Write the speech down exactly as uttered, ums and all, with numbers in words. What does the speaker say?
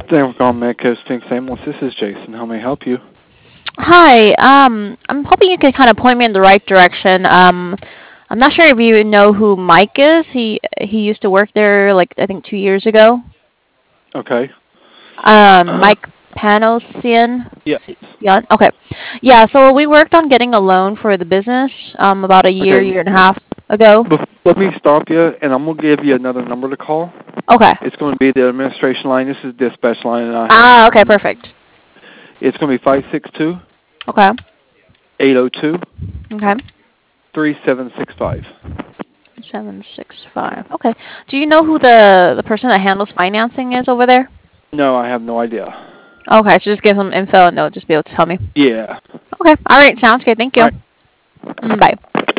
Thank you for calling Medco Stink Ambulance. This is Jason. How may I help you? Hi. Um, I'm hoping you could kind of point me in the right direction. Um, I'm not sure if you know who Mike is. He he used to work there, like I think two years ago. Okay. Um, Mike Panosian. Yes. Yeah. Okay. Yeah. So we worked on getting a loan for the business. Um, about a year, Okay. year and a half ago. Bef- Let me stop you, and I'm going to give you another number to call. Okay. It's going to be the administration line. This is dispatch line, and I have. Ah. Okay. Perfect. It's going to be five six two, Okay. eight zero two, Okay. three seven six five. Seven six five. Okay. Do you know who the the person that handles financing is over there? No, I have no idea. Okay. So just give some info and they'll just be able to tell me. Yeah. Okay. All right. Sounds good. Thank All you. right. Mm, Bye.